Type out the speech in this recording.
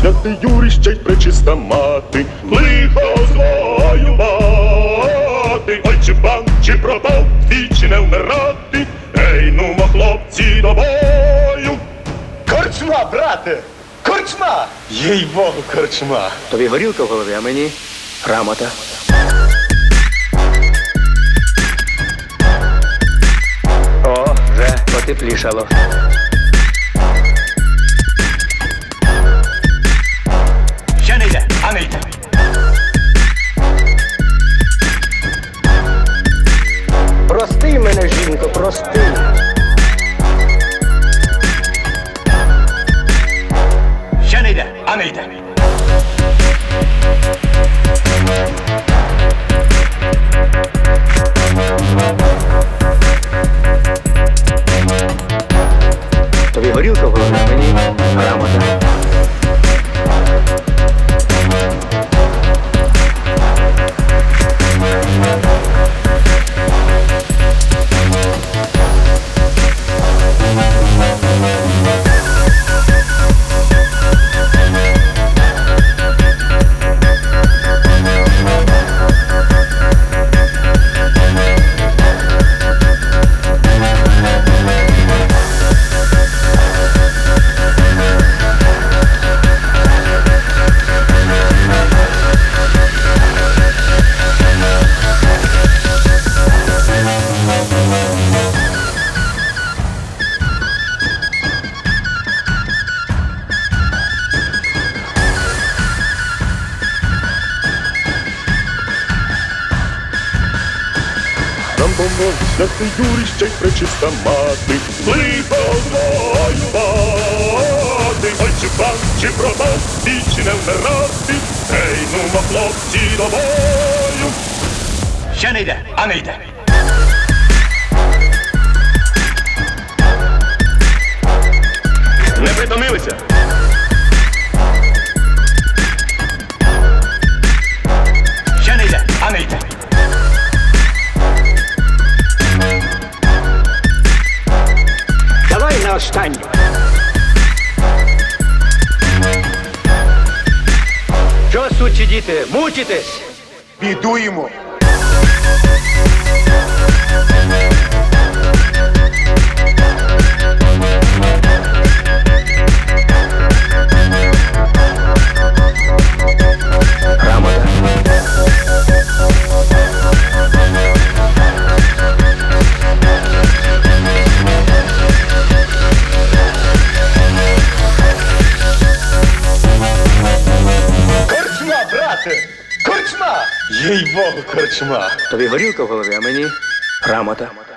святий Юрій, ще й пречиста мати, лихо звоювати. Ой, чи пан, чи пропав, двічі не вмирати. Ей, нумо, хлопці, до бою. Корчма, брате! Корчма! Їй-богу, корчма! Тобі горілка в голові, а мені грамота. О, вже потеплішало. Ще не йде, а не йде. Прости мене, жінко, прости. Ще не йде, а не йде. Тобі горілка в голові, а мені грамота. Бом-бом-бом, святий Юрій, ще й пречиста мати, лихо звоювати. Ой, чи пан, чи пропав, двічі не вмирати. Ей, нумо, хлопці, до бою. Ще не йде, а не йде. Не притомилися? Ще не йде, а не йде. Давай на останню. Що, сучі діти, мучитесь? Бідуємо. Грамота. Корчма, брате! Корчма! Їй-богу, корчма! Тобі горілка в голові, а мені грамота.